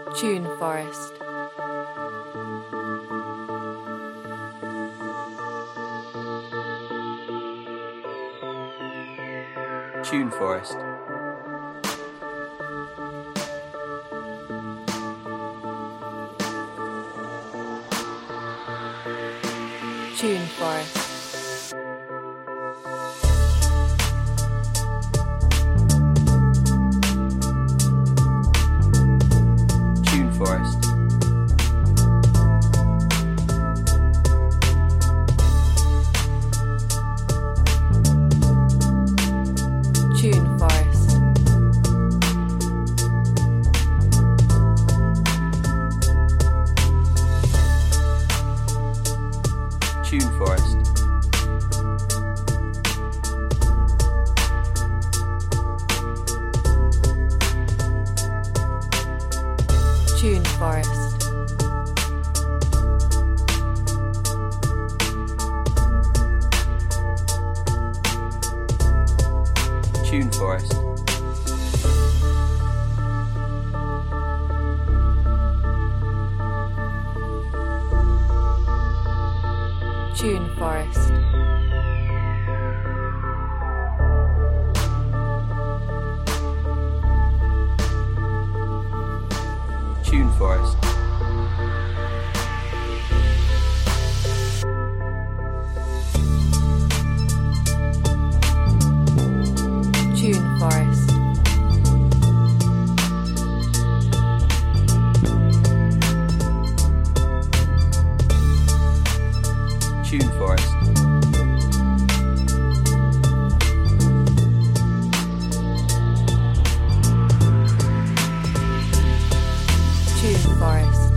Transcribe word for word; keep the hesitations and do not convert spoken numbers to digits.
Tune Forest. Tune Forest. Tune Forest. Tune Forest. Tune Forest. Tune Forest. Tune Forest. Tune Forest. Tune Forest. Tune Forest. Tune Forest. Tune Forest. Tune Forest.